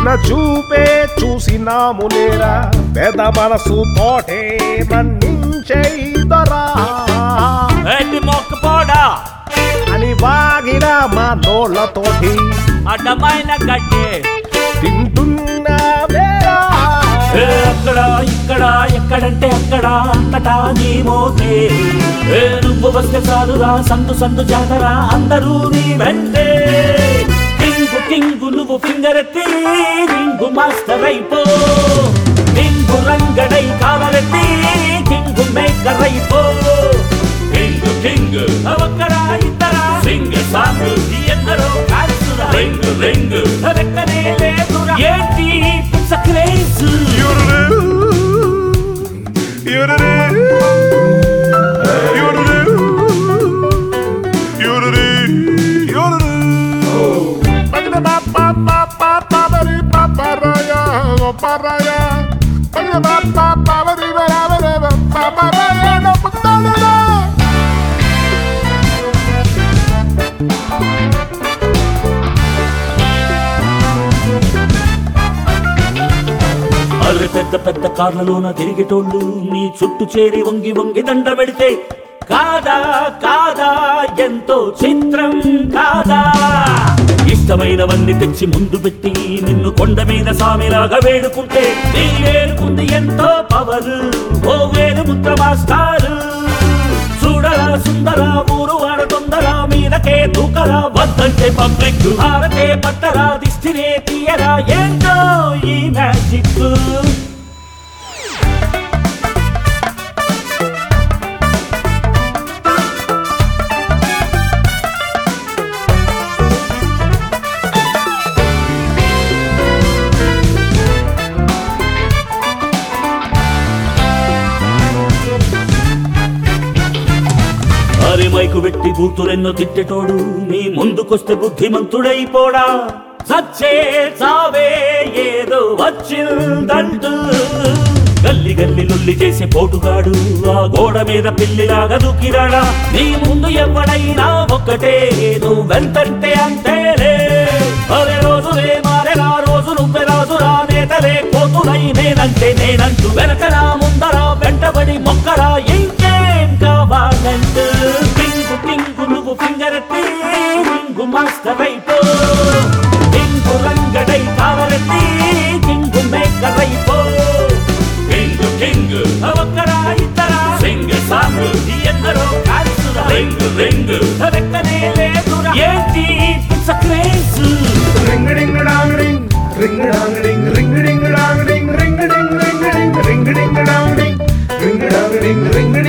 చిన్న చూపే చూసినాములేరా పెద్ద మనసు తోటే మన్నించేదరా మొక్కపోడా అని వాగిన మా నోళ్ళతోటి అడ్డమైన గడ్డే తింటున్నావేరా అక్కడ ఇక్కడ ఎక్కడంటే అక్కడ అంతటా నీ మోతే నువ్వు వస్తే చాలురా సందు సందు జాతర అందరూ నీ వెంటే కింగు కింగు నువ్వు ఫింగర్ ఎత్తి రింగు మాస్టర్ అయిపో కింగు రంగడై కాలరెత్తి కింగు మేకర్ అయిపో కింగు కింగ్ ఒక్కరా ఇద్దరా సింగ్ సాంగ్ ఎందరో కాల్సురా రింగ్ రింగ్ రెక్కనే లేదురా ఏంటి ఇట్స్ అ క్రేజ్ అరే పెద్ద పెద్ద కార్లలోన తిరిగేటోళ్ళు నీ చుట్టూ చేరి వంగి వంగి దండ పెడితే కాదా కాదా ఎంతో చిత్రం కాదా ఇష్టమైనవన్నీ తెచ్చి ముందు పెట్టి నిన్ను కొండ మీద సామిలాగా వేడుకుంటే నీ వేడుకుంది ఎంతో పవర్ ఓ వేరు ముద్ర మాస్టారు చూడరా సుందరా ఊరు వాడ తొందర మీదకే దూకరా వద్దంటే పబ్లిక్ భారతే పట్టరా దిష్టినే తీయరా ఏంటో ఈ మ్యాజిక్ అరి మైకు పెట్టి బూతులెన్నో తిట్టేటోడు నీ ముందుకొస్తే బుద్ధిమంతుడైపోడా సచ్చే చావే ఏదో వచ్చిందంటూ గల్లి గల్లి లొల్లి చేసే పోటుగాడు ఆ గోడ మీద పిల్లిలాగా దూకిరాడా నీ ముందు ఎవడైనా ఒక్కటే నువ్వెంతంటే అంతేలే అరే రోజులే మారేనా రోజు నువ్వే రాజురా నేతలే కోతులై నేనంటే నేనంటూ వెనకరా ముందరా వెంటబడి మొక్కరా ఇంకేం కావాలంటూ పింగు పింగు నువ్వు ఫింగర్ ఎత్తి రింగు మాస్టర్ అయిపో కింగు రంగడై కాలరెత్తి కింగు మేకర్ అయిపో కింగు కింగ్ ఒక్కరా ఇద్దరా సింగ్ సాంగ్ ఎందరో కాల్సురా రింగ్ రింగ్ రెక్కనే లేదురా ఏంటి it's a craze ring ding dong ding ring dong ding ring ding dong ding ring ding ring ding ring ding dong ding ring dong ding ring